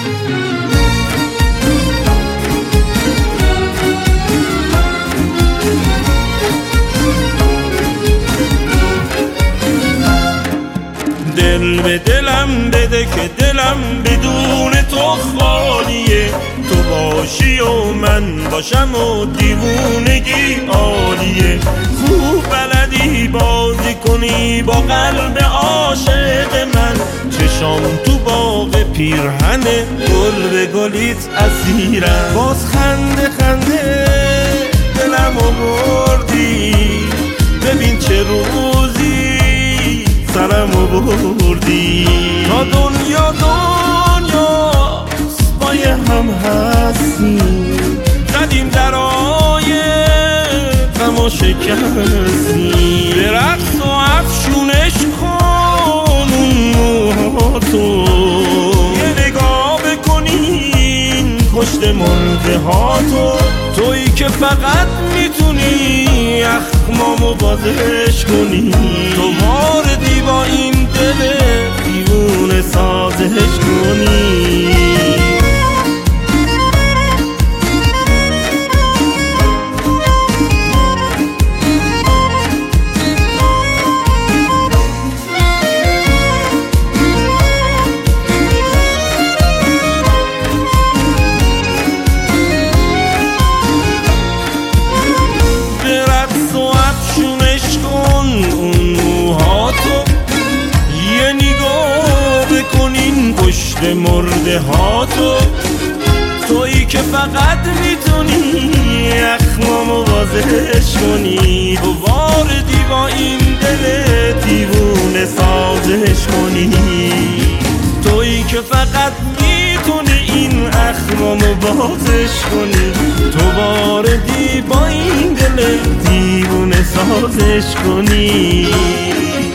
دل به دلم بده که دلم بدون تو خالیه، تو باشی و من باشم و دیوونگی عالیه. خوب بلدی بازی کنی با قلب عاشق من، چشام تو باغ پیرهنه گل به گلیت اسیرم. باز خنده خنده دلمو بردی، ببین چه روزی سرمو بردی. تا دنیا پای هم هستیم، زدیم درای غم و شکستیم. به رقص و افشونش کن اون موهاتو، یه نگاه بکنین کشت مرده هاتو. تویی که فقط میتونی اخمامو بازش کنی، تو واردی با این دل دیوونه سازش کنی. مرده هاتو، تویی که فقط میتونی اخمامو بازش کنی، تو واردی با این دل دیوونه سازش کنی. تویی که فقط میتونی این اخمامو بازش کنی، تو واردی با این دل دیوونه سازش کنی.